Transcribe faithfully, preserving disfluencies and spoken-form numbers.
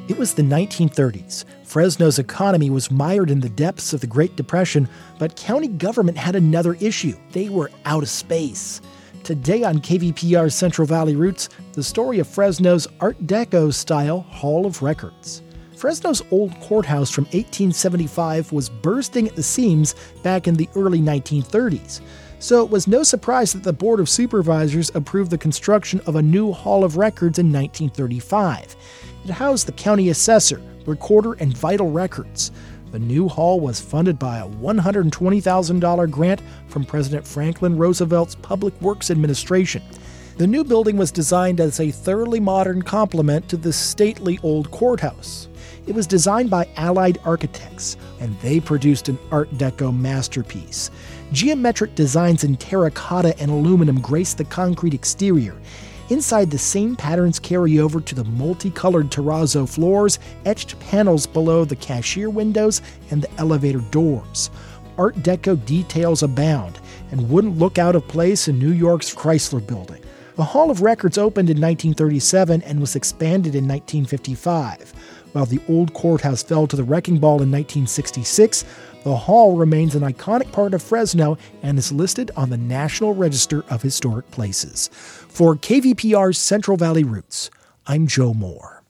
It was the nineteen thirties. Fresno's economy was mired in the depths of the Great Depression, but county government had another issue. They were out of space. Today on K V P R's Central Valley Roots, the story of Fresno's Art Deco-style Hall of Records. Fresno's old courthouse from eighteen seventy-five was bursting at the seams back in the early nineteen thirties. So it was no surprise that the Board of Supervisors approved the construction of a new Hall of Records in nineteen thirty-five. It housed the county assessor, recorder, and vital records. The new hall was funded by a one hundred twenty thousand dollars grant from President Franklin Roosevelt's Public Works Administration. The new building was designed as a thoroughly modern complement to the stately old courthouse. It was designed by Allied Architects, and they produced an Art Deco masterpiece. Geometric designs in terracotta and aluminum grace the concrete exterior. Inside, the same patterns carry over to the multicolored terrazzo floors, etched panels below the cashier windows, and the elevator doors. Art Deco details abound and wouldn't look out of place in New York's Chrysler Building. The Hall of Records opened in nineteen thirty-seven and was expanded in nineteen fifty-five. While the old courthouse fell to the wrecking ball in nineteen sixty-six, the hall remains an iconic part of Fresno and is listed on the National Register of Historic Places. For K V P R's Central Valley Roots, I'm Joe Moore.